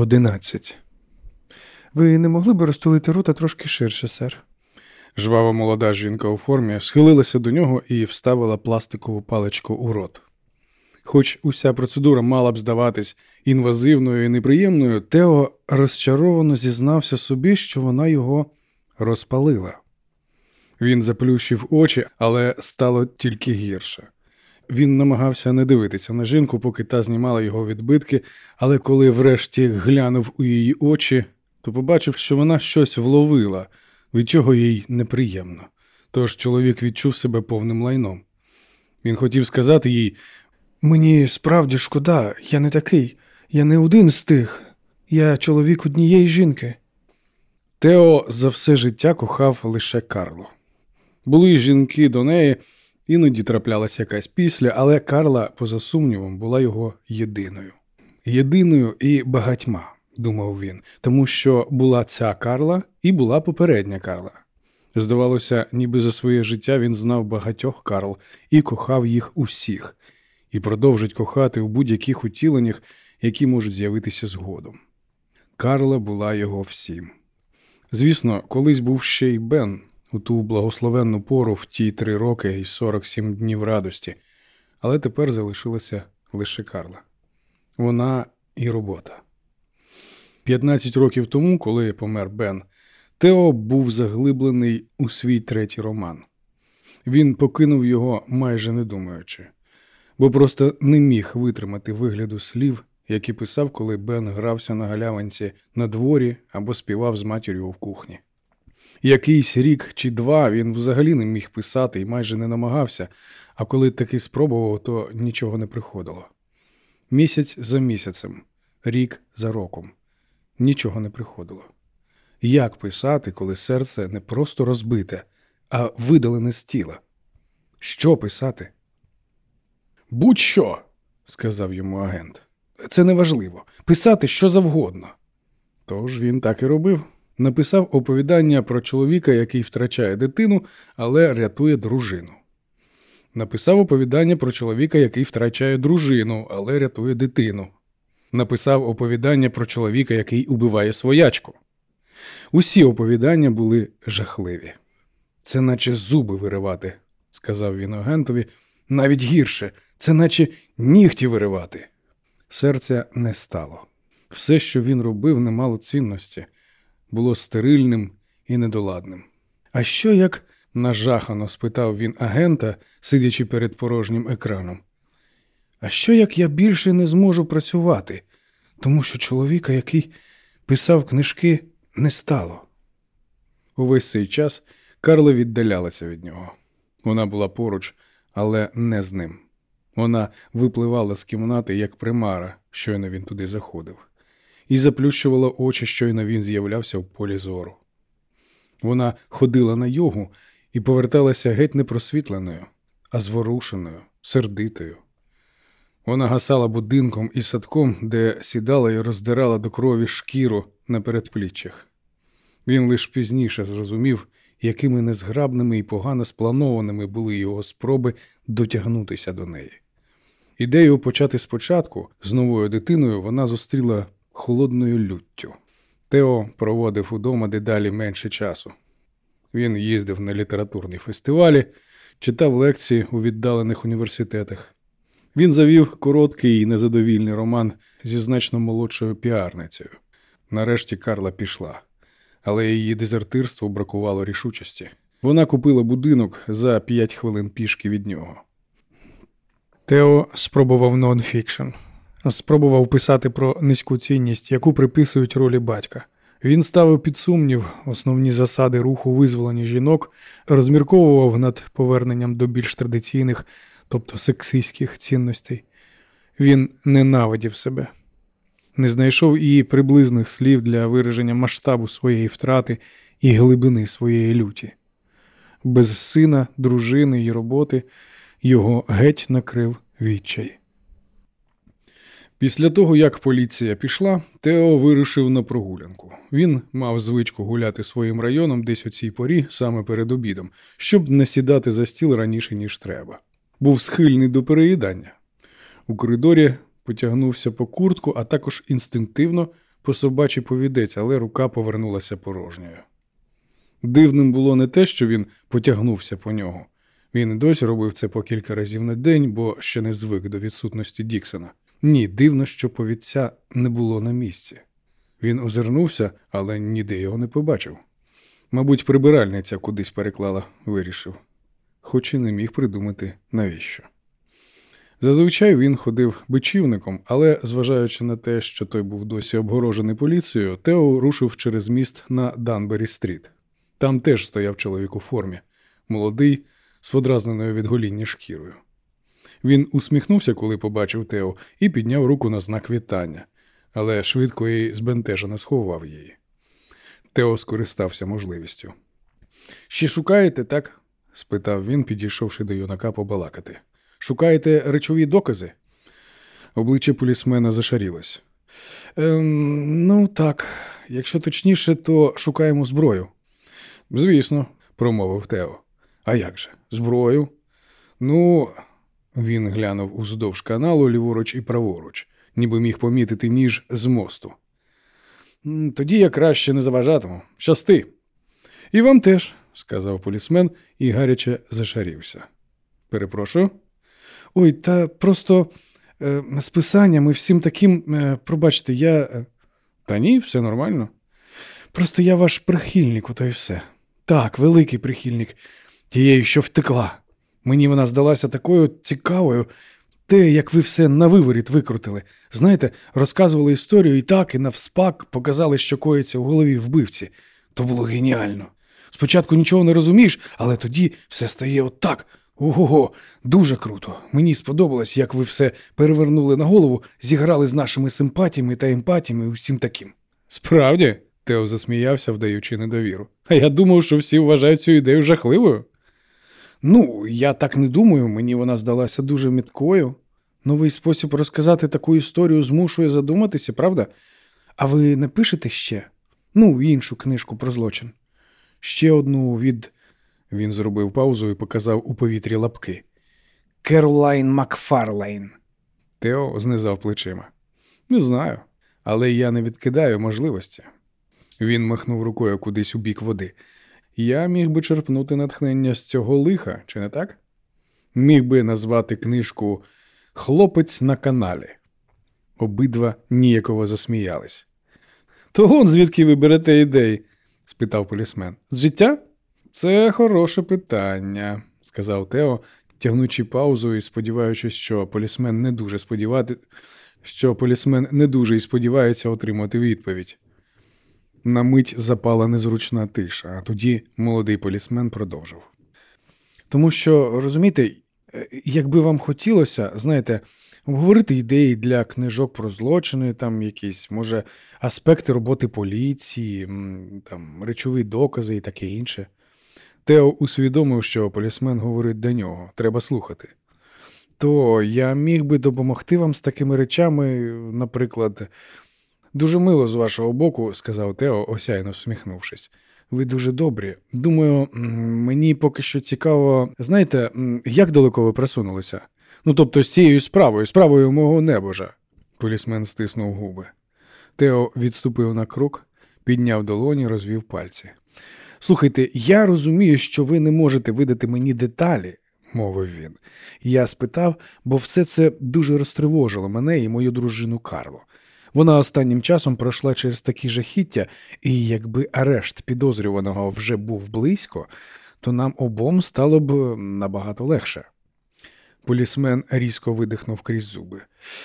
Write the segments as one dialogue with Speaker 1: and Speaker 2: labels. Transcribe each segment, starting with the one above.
Speaker 1: 11.
Speaker 2: Ви не могли б розтулити рота трошки ширше, сер?
Speaker 1: Жвава молода жінка у формі схилилася до нього і вставила пластикову паличку у рот. Хоч уся процедура мала б здаватись інвазивною і неприємною, Тео розчаровано зізнався собі, що вона його розпалила. Він заплющив очі, але стало тільки гірше. Він намагався не дивитися на жінку, поки та знімала його відбитки, але коли врешті глянув у її очі, то побачив, що вона щось вловила, від чого їй неприємно. Тож чоловік відчув себе повним лайном. Він хотів сказати їй:
Speaker 2: «Мені справді шкода, я не такий, я не один з тих, я чоловік однієї жінки».
Speaker 1: Тео за все життя кохав лише Карлу. Були жінки до неї, іноді траплялася якась після, але Карла, поза сумнівом, була його єдиною. Єдиною і багатьма, думав він, тому що була ця Карла і була попередня Карла. Здавалося, ніби за своє життя він знав багатьох Карл і кохав їх усіх, і продовжить кохати в будь-яких утіленнях, які можуть з'явитися згодом. Карла була його всім. Звісно, колись був ще й Бен, у ту благословенну пору в ті 3 роки і 47 днів радості, але тепер залишилася лише Карла. Вона і робота. 15 років тому, коли помер Бен, Тео був заглиблений у свій 3-й роман. Він покинув його майже не думаючи, бо просто не міг витримати вигляду слів, які писав, коли Бен грався на галявинці на дворі або співав з матір'ю в кухні. Якийсь рік чи 2 він взагалі не міг писати і майже не намагався, а коли таки спробував, то нічого не приходило. Місяць за місяцем, рік за роком. Нічого не приходило. Як писати, коли серце не просто розбите, а видалене з тіла? Що писати? «Будь-що», – сказав йому агент. «Це неважливо. Писати що завгодно». Тож він так і робив. Написав оповідання про чоловіка, який втрачає дитину, але рятує дружину. Написав оповідання про чоловіка, який втрачає дружину, але рятує дитину. Написав оповідання про чоловіка, який убиває своячку. Усі оповідання були жахливі. «Це наче зуби виривати», – сказав він агентові. «Навіть гірше, це наче нігті виривати». Серця не стало. Все, що він робив, не мало цінності. Було стерильним і недоладним. «А що як?» – нажахано спитав він агента, сидячи перед порожнім екраном. «А що як я більше не зможу працювати, тому що чоловіка, який писав книжки, не стало?» Увесь цей час Карла віддалялася від нього. Вона була поруч, але не з ним. Вона випливала з кімнати, як примара, щойно він туди заходив, і заплющувала очі, щойно він з'являвся в полі зору. Вона ходила на йогу і поверталася геть не просвітленою, а зворушеною, сердитою. Вона гасала будинком і садком, де сідала і роздирала до крові шкіру на передпліччях. Він лише пізніше зрозумів, якими незграбними і погано спланованими були його спроби дотягнутися до неї. Ідею почати спочатку з новою дитиною вона зустріла холодною люттю. Тео проводив удома дедалі менше часу. Він їздив на літературні фестивалі, читав лекції у віддалених університетах. Він завів короткий і незадовільний роман зі значно молодшою піарницею. Нарешті Карла пішла, але її дезертирству бракувало рішучості. Вона купила будинок за 5 хвилин пішки від нього.
Speaker 2: Тео спробував нон-фікшн. Спробував писати про низьку цінність, яку приписують ролі батька. Він ставив під сумнів основні засади руху визволення жінок, розмірковував над поверненням до більш традиційних, тобто сексистських цінностей. Він ненавидів себе. Не знайшов і приблизних слів для вираження масштабу своєї втрати і глибини своєї люті. Без сина, дружини і роботи його геть накрив відчай.
Speaker 1: Після того, як поліція пішла, Тео вирушив на прогулянку. Він мав звичку гуляти своїм районом десь у цій порі, саме перед обідом, щоб не сідати за стіл раніше, ніж треба. Був схильний до переїдання. У коридорі потягнувся по куртку, а також інстинктивно по собачий повідець, але рука повернулася порожньою. Дивним було не те, що він потягнувся по нього. Він і досі робив це по кілька разів на день, бо ще не звик до відсутності Діксона. Ні, дивно, що повідця не було на місці. Він озирнувся, але ніде його не побачив. Мабуть, прибиральниця кудись переклала, вирішив. Хоч і не міг придумати, навіщо. Зазвичай він ходив бичівником, але, зважаючи на те, що той був досі обгорожений поліцією, Тео рушив через міст на Данбері-стріт. Там теж стояв чоловік у формі, молодий, з подразненою від гоління шкірою. Він усміхнувся, коли побачив Тео, і підняв руку на знак вітання, але швидко і збентежено сховав її. Тео скористався можливістю. «Ще шукаєте, так?» – спитав він, підійшовши до юнака побалакати. «Шукаєте речові докази?» Обличчя полісмена зашарілось. Ну так, якщо точніше, то шукаємо зброю». «Звісно», – промовив Тео. «А як же? Зброю?» «Ну...» – він глянув уздовж каналу ліворуч і праворуч, ніби міг помітити ніж з мосту. «Тоді я краще не заважатиму. Щасти!» «І вам теж», – сказав полісмен і гаряче зашарівся. «Перепрошую?» «Ой, та просто з писанням і всім таким, пробачте, я...» «Та ні, все нормально». «Просто я ваш прихильник, ото й все. Так, великий прихильник. Тією, що втекла. Мені вона здалася такою цікавою. Те, як ви все на виворіт викрутили. Знаєте, розказували історію і так, і навспак показали, що коїться у голові вбивці. То було геніально. Спочатку нічого не розумієш, але тоді все стає отак. Ого-го, дуже круто. Мені сподобалось, як ви все перевернули на голову, зіграли з нашими симпатіями та емпатіями і усім таким». «Справді?» – Тео засміявся, вдаючи недовіру. «А я думав, що всі вважають цю ідею жахливою». «Ну, я так не думаю, мені вона здалася дуже міткою. Новий спосіб розказати таку історію змушує задуматися, правда? А ви не пишете ще? Ну, іншу книжку про злочин. Ще одну від...» Він зробив паузу і показав у повітрі лапки. «Керолайн Макфарлейн». Тео знизав плечима. «Не знаю, але я не відкидаю можливості». Він махнув рукою кудись у бік води. «Я міг би черпнути натхнення з цього лиха, чи не так? Міг би назвати книжку «Хлопець на каналі». Обидва ніяково засміялись. «То он звідки ви берете ідеї?» – спитав полісмен. «З життя?» «Це хороше питання», – сказав Тео, тягнучи паузу і сподіваючись, що полісмен не дуже і сподівається отримати відповідь. На мить запала незручна тиша, а тоді молодий полісмен продовжив. «Тому що, розумієте, якби вам хотілося, знаєте, обговорити ідеї для книжок про злочини, там якісь, може, аспекти роботи поліції, там, речові докази і таке інше». Тео усвідомив, що полісмен говорить до нього, треба слухати. «То я міг би допомогти вам з такими речами, наприклад...» «Дуже мило з вашого боку», – сказав Тео, осяйно всміхнувшись. «Ви дуже добрі. Думаю, мені поки що цікаво, знаєте, як далеко ви просунулися? Ну, тобто з цією справою мого небожа». Полісмен стиснув губи. Тео відступив на крок, підняв долоні, розвів пальці. «Слухайте, я розумію, що ви не можете видати мені деталі», – мовив він. «Я спитав, бо все це дуже розтривожило мене і мою дружину Карло. Вона останнім часом пройшла через такі жахіття, і якби арешт підозрюваного вже був близько, то нам обом стало б набагато легше». Полісмен різко видихнув крізь зуби.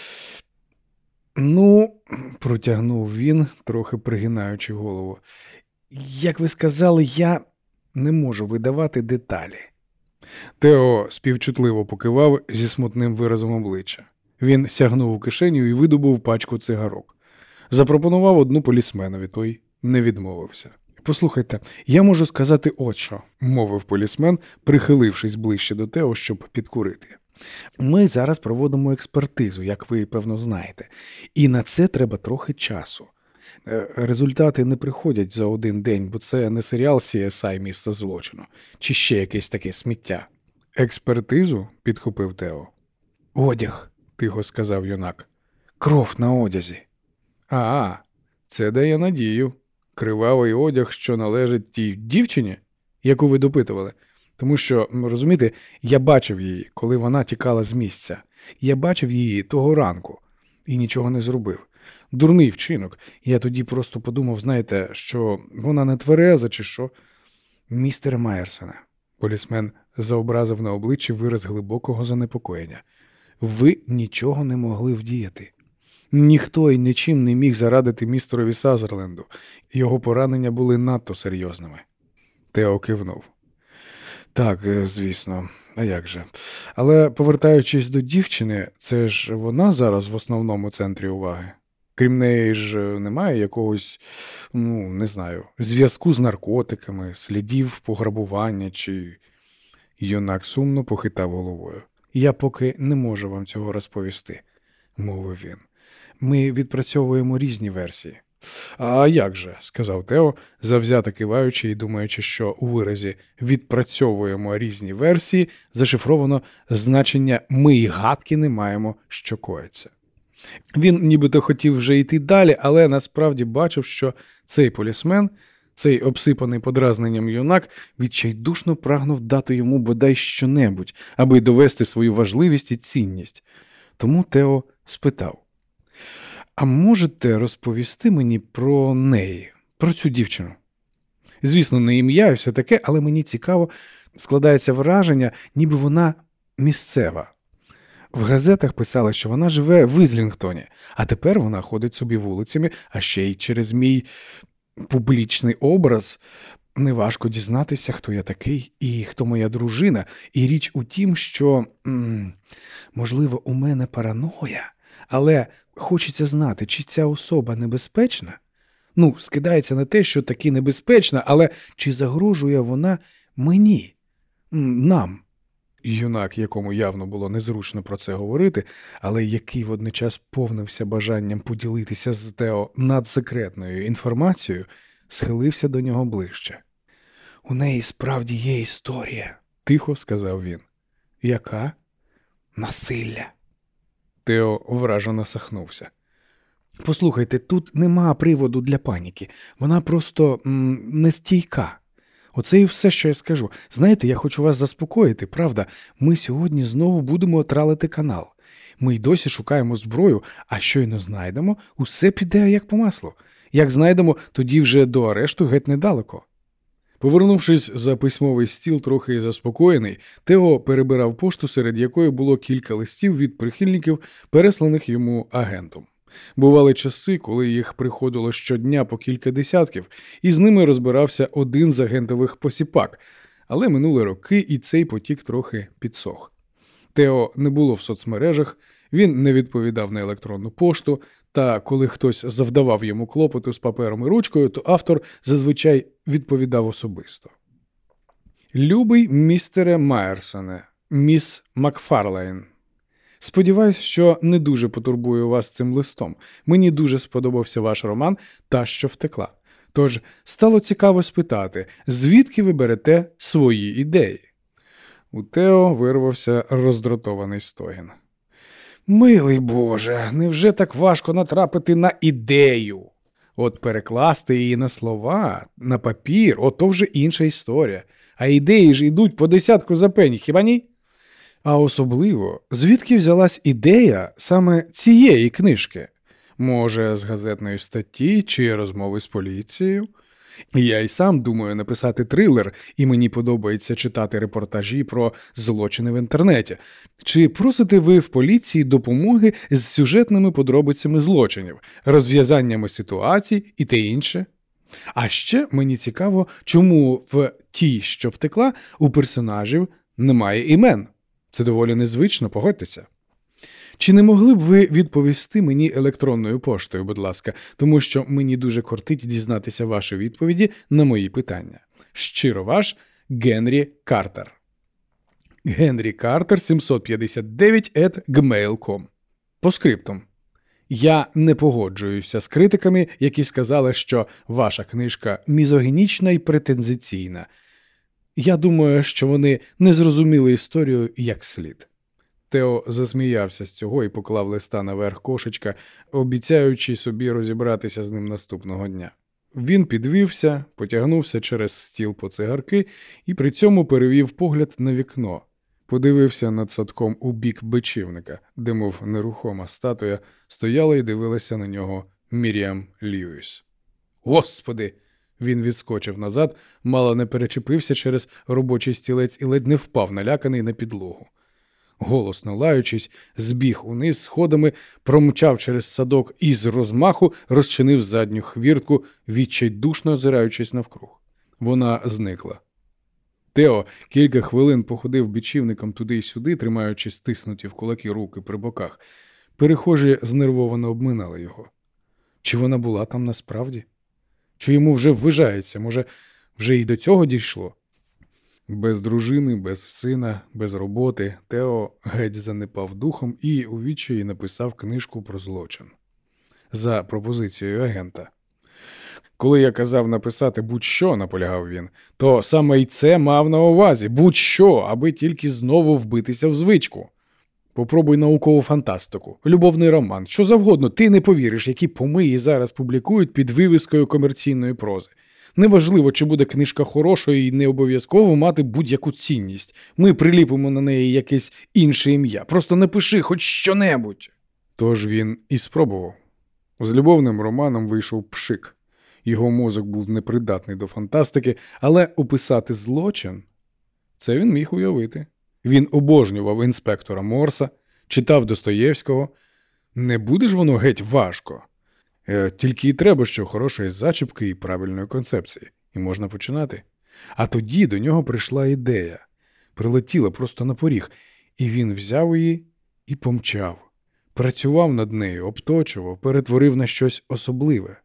Speaker 1: «Ну», – протягнув він, трохи пригинаючи голову, – «як ви сказали, я не можу видавати деталі». Тео співчутливо покивав зі смутним виразом обличчя. Він сягнув у кишеню і видобув пачку цигарок. Запропонував одну полісменові, той не відмовився. «Послухайте, я можу сказати от що», – мовив полісмен, прихилившись ближче до Тео, щоб підкурити. «Ми зараз проводимо експертизу, як ви, певно, знаєте, і на це треба трохи часу. Результати не приходять за один день, бо це не серіал CSI «Місце злочину» чи ще якесь таке сміття». «Експертизу?» – підхопив Тео. «Одяг», – тихо сказав юнак. «Кров на одязі». Це дає надію. Кривавий одяг, що належить тій дівчині, яку ви допитували. Тому що, розумієте, я бачив її, коли вона тікала з місця. Я бачив її того ранку і нічого не зробив. Дурний вчинок. Я тоді просто подумав, знаєте, що вона не твереза чи що. Містер Майерсоне, полісмен заобразив на обличчі вираз глибокого занепокоєння. Ви нічого не могли вдіяти. Ніхто й нічим не міг зарадити містерові Сазерленду. Його поранення були надто серйозними. Тео кивнув. Так, звісно, а як же. Але, повертаючись до дівчини, це ж вона зараз в основному центрі уваги. Крім неї ж немає якогось, не знаю, зв'язку з наркотиками, слідів пограбування чи... Юнак сумно похитав головою. Я поки не можу вам цього розповісти, мовив він. Ми відпрацьовуємо різні версії. А як же, сказав Тео, завзято киваючи і думаючи, що у виразі «відпрацьовуємо різні версії» зашифровано значення «ми й гадки не маємо, що коїться». Він нібито хотів вже йти далі, але насправді бачив, що цей полісмен, цей обсипаний подразненням юнак, відчайдушно прагнув дати йому бодай щонебудь, аби довести свою важливість і цінність. Тому Тео спитав: «А можете розповісти мені про неї, про цю дівчину?» Звісно, не ім'я і все таке, але мені цікаво, складається враження, ніби вона місцева. В газетах писали, що вона живе в Ізлінгтоні, а тепер вона ходить собі вулицями, а ще й через мій публічний образ. Неважко дізнатися, хто я такий і хто моя дружина. І річ у тім, що, можливо, у мене параноя, але хочеться знати, чи ця особа небезпечна? Скидається на те, що таки небезпечна, але чи загрожує вона мені, нам? Юнак, якому явно було незручно про це говорити, але який водночас повнився бажанням поділитися з Тео надсекретною інформацією, схилився до нього ближче. «У неї справді є історія», – тихо сказав він. «Яка?» «Насилля». Тео вражено сахнувся. «Послухайте, тут нема приводу для паніки. Вона просто нестійка. Оце і все, що я скажу. Знаєте, я хочу вас заспокоїти, правда? Ми сьогодні знову будемо тралити канал. Ми й досі шукаємо зброю, а щойно знайдемо, усе піде як по маслу. Як знайдемо, тоді вже до арешту геть недалеко». Повернувшись за письмовий стіл трохи заспокоєний, Тео перебирав пошту, серед якої було кілька листів від прихильників, пересланих йому агентом. Бували часи, коли їх приходило щодня по кілька десятків, і з ними розбирався один з агентових посіпак, але минули роки, і цей потік трохи підсох. Тео не було в соцмережах, він не відповідав на електронну пошту, та коли хтось завдавав йому клопоту з папером і ручкою, то автор зазвичай відповідав особисто. «Любий містере Майерсоне, міс Макфарлейн. Сподіваюсь, що не дуже потурбую вас цим листом. Мені дуже сподобався ваш роман «Та, що втекла». Тож стало цікаво спитати, звідки ви берете свої ідеї?» У Тео вирвався роздратований стогін. «Милий Боже, невже так важко натрапити на ідею? От перекласти її на слова, на папір, ото вже інша історія. А ідеї ж йдуть по десятку за пені, хіба ні? А особливо, звідки взялась ідея саме цієї книжки? Може, з газетної статті чи розмови з поліцією? Я й сам думаю написати трилер, і мені подобається читати репортажі про злочини в інтернеті. Чи просите ви в поліції допомоги з сюжетними подробицями злочинів, розв'язаннями ситуацій і те інше? А ще мені цікаво, чому в «Тій, що втекла» у персонажів немає імен. Це доволі незвично, погодьтеся. Чи не могли б ви відповісти мені електронною поштою, будь ласка, тому що мені дуже кортить дізнатися ваші відповіді на мої питання. Щиро ваш Генрі Картер. Генрі Картер 759@gmail.com. По скриптум. Я не погоджуюся з критиками, які сказали, що ваша книжка мізогінічна і претензиційна. Я думаю, що вони не зрозуміли історію як слід. Тео засміявся з цього і поклав листа наверх кошечка, обіцяючи собі розібратися з ним наступного дня. Він підвівся, потягнувся через стіл по цигарки і при цьому перевів погляд на вікно. Подивився над садком у бік бичівника, де, мов нерухома статуя, стояла і дивилася на нього Мір'ям Льюіс. «Господи!» Він відскочив назад, мало не перечепився через робочий стілець і ледь не впав, наляканий, на підлогу. Голосно лаючись, збіг униз сходами, промчав через садок і з розмаху розчинив задню хвіртку, відчайдушно озираючись навкруг. Вона зникла. Тео кілька хвилин походив бічівником туди й сюди, тримаючи стиснуті в кулаки руки при боках. Перехожі знервовано обминали його. Чи вона була там насправді? Чи йому вже ввижається? Може, вже й до цього дійшло? Без дружини, без сина, без роботи Тео геть занепав духом і у відчаї написав книжку про злочин. За пропозицією агента. Коли я казав написати будь-що, наполягав він, то саме й це мав на увазі. Будь-що, аби тільки знову вбитися в звичку. Попробуй наукову фантастику, любовний роман, що завгодно, ти не повіриш, які помиї зараз публікують під вивіскою комерційної прози. Неважливо, чи буде книжка хорошою і не обов'язково мати будь-яку цінність. Ми приліпимо на неї якесь інше ім'я. Просто напиши хоч що-небудь. Тож він і спробував. З любовним романом вийшов пшик. Його мозок був непридатний до фантастики, але описати злочин – це він міг уявити. Він обожнював інспектора Морса, читав Достоєвського. Не буде ж воно геть важко. Тільки й треба, що хорошої зачіпки і правильної концепції. І можна починати. А тоді до нього прийшла ідея. Прилетіла просто на поріг. І він взяв її і помчав. Працював над нею, обточував, перетворив на щось особливе.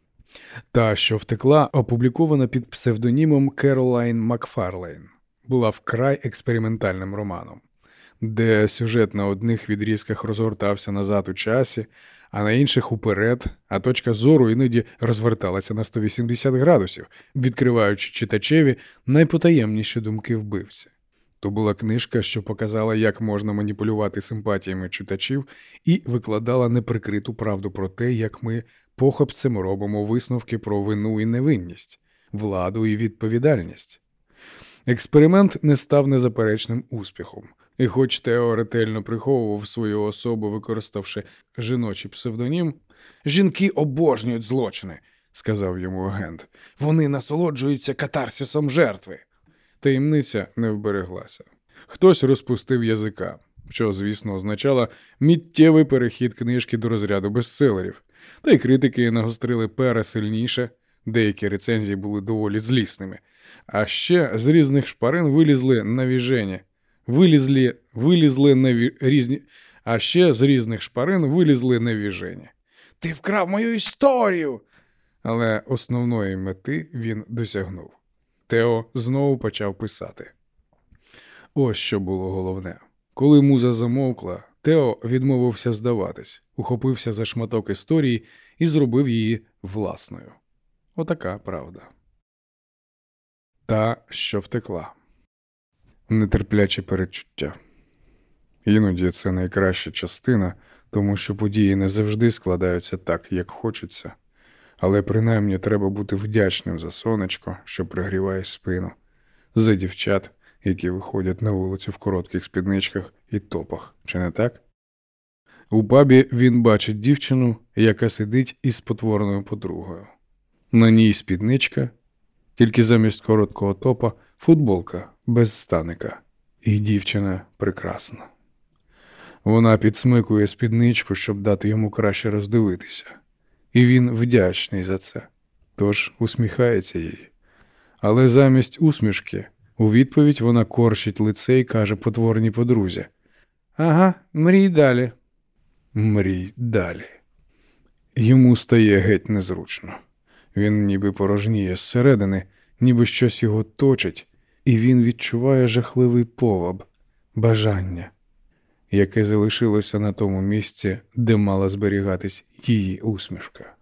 Speaker 1: Та, що втекла, опублікована під псевдонімом Керолайн Макфарлейн, була вкрай експериментальним романом, де сюжет на одних відрізках розгортався назад у часі, а на інших уперед, а точка зору іноді розверталася на 180 градусів, відкриваючи читачеві найпотаємніші думки вбивці. То була книжка, що показала, як можна маніпулювати симпатіями читачів і викладала неприкриту правду про те, як ми похапцем робимо висновки про вину і невинність, владу і відповідальність. Експеримент не став незаперечним успіхом. І хоч Тео ретельно приховував свою особу, використавши жіночий псевдонім, «Жінки обожнюють злочини», – сказав йому агент. «Вони насолоджуються катарсисом жертви». Таємниця не вбереглася. Хтось розпустив язика, що, звісно, означало миттєвий перехід книжки до розряду бестселерів. Та й критики нагострили пера сильніше, деякі рецензії були доволі злісними. А ще з різних шпарин вилізли навіжені. А ще з різних шпарин вилізли навіжені. «Ти вкрав мою історію!» Але основної мети він досягнув. Тео знову почав писати. Ось що було головне. Коли муза замовкла, Тео відмовився здаватись, ухопився за шматок історії і зробив її власною. Отака правда. Та, що втекла. Нетерпляче передчуття. Іноді це найкраща частина, тому що події не завжди складаються так, як хочеться. Але принаймні треба бути вдячним за сонечко, що пригріває спину, за дівчат, які виходять на вулицю в коротких спідничках і топах. Чи не так? У пабі він бачить дівчину, яка сидить із спотвореною подругою. На ній спідничка, тільки замість короткого топа футболка без станика. І дівчина прекрасна. Вона підсмикує спідничку, щоб дати йому краще роздивитися. І він вдячний за це, тож усміхається їй. Але замість усмішки у відповідь вона корчить лице і каже потворній подрузі: «Ага, мрій далі». Мрій далі. Йому стає геть незручно. Він ніби порожніє зсередини, ніби щось його точить, і він відчуває жахливий поваб, бажання, яке залишилося на тому місці, де мала зберігатись її усмішка.